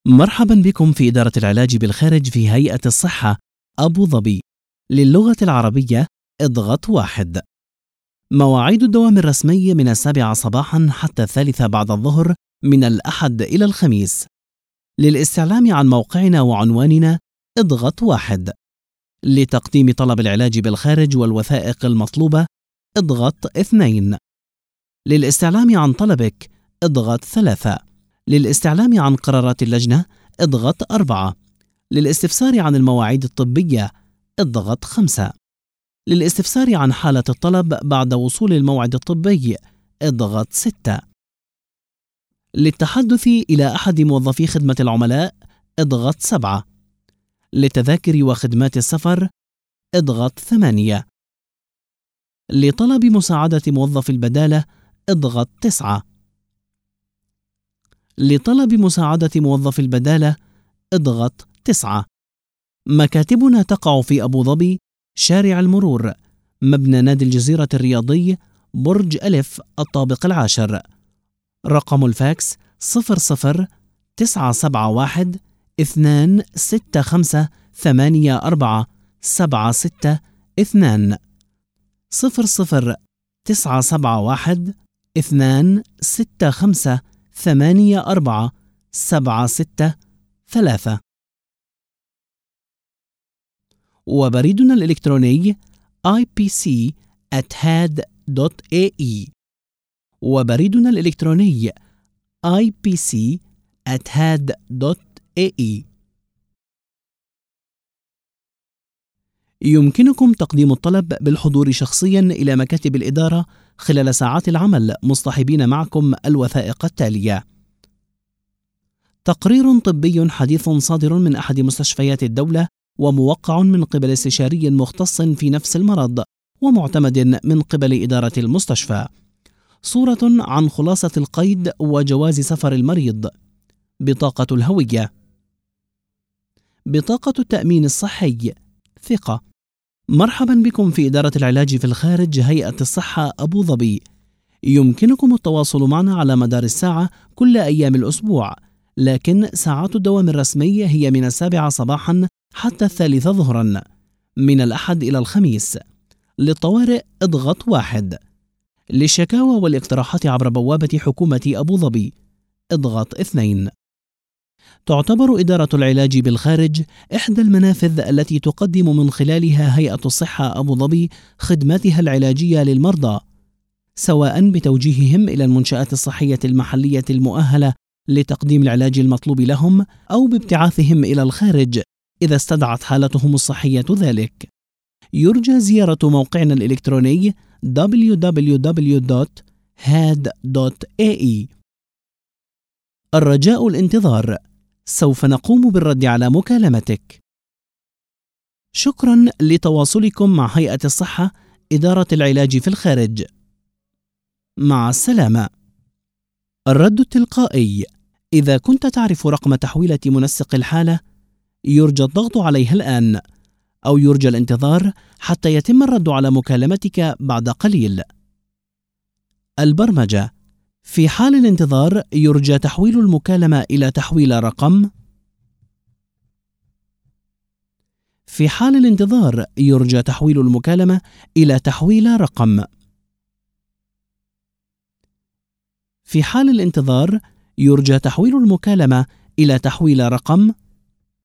مرحبا بكم في إدارة العلاج بالخارج في هيئة الصحة أبو ظبي. للغة العربية اضغط 1. مواعيد الدوام الرسمي من 7 صباحا حتى 3 بعد الظهر من الأحد إلى الخميس. للاستعلام عن موقعنا وعنواننا اضغط 1. لتقديم طلب العلاج بالخارج والوثائق المطلوبة اضغط 2. للاستعلام عن طلبك اضغط 3. للاستعلام عن قرارات اللجنة اضغط 4. للاستفسار عن المواعيد الطبية اضغط 5. للاستفسار عن حالة الطلب بعد وصول الموعد الطبي اضغط 6. للتحدث إلى أحد موظفي خدمة العملاء اضغط 7. للتذاكر وخدمات السفر اضغط 8. لطلب مساعدة موظف البدالة اضغط 9. لطلب مساعدة موظف البدالة اضغط 9. مكاتبنا تقع في أبو ظبي، شارع المرور، مبنى نادي الجزيرة الرياضي، برج ألف الطابق 10. رقم الفاكس 00-971 265 84 762 00-971 265 84 763. وبريدنا الإلكتروني ipc@had.ae. وبريدنا الإلكتروني ipc@had.ae. يمكنكم تقديم الطلب بالحضور شخصيا إلى مكاتب الإدارة خلال ساعات العمل مصطحبين معكم الوثائق التالية: تقرير طبي حديث صادر من أحد مستشفيات الدولة وموقع من قبل استشاري مختص في نفس المرض ومعتمد من قبل إدارة المستشفى، صورة عن خلاصة القيد وجواز سفر المريض، بطاقة الهوية، بطاقة التأمين الصحي، ثقة. مرحبا بكم في إدارة العلاج في الخارج هيئة الصحة أبو ظبي. يمكنكم التواصل معنا على مدار الساعة كل أيام الأسبوع، لكن ساعات الدوام الرسمي هي من 7 صباحا حتى 3 ظهرا من الأحد إلى الخميس. للطوارئ اضغط 1. للشكاوى والاقتراحات عبر بوابة حكومة أبو ظبي اضغط 2. تعتبر إدارة العلاج بالخارج إحدى المنافذ التي تقدم من خلالها هيئة الصحة أبو ظبي خدماتها العلاجية للمرضى، سواء بتوجيههم إلى المنشآت الصحية المحلية المؤهلة لتقديم العلاج المطلوب لهم أو بابتعاثهم إلى الخارج إذا استدعت حالتهم الصحية ذلك. يرجى زيارة موقعنا الإلكتروني www.had.ae. الرجاء الانتظار، سوف نقوم بالرد على مكالمتك. شكرا لتواصلكم مع هيئة الصحة إدارة العلاج في الخارج. مع السلامة. الرد التلقائي: إذا كنت تعرف رقم تحويلة منسق الحالة يرجى الضغط عليها الآن، أو يرجى الانتظار حتى يتم الرد على مكالمتك بعد قليل. البرمجة: في حال الانتظار يرجى تحويل المكالمة إلى تحويل رقم. في حال الانتظار يرجى تحويل المكالمة إلى تحويل رقم. في حال الانتظار يرجى تحويل المكالمة إلى تحويل رقم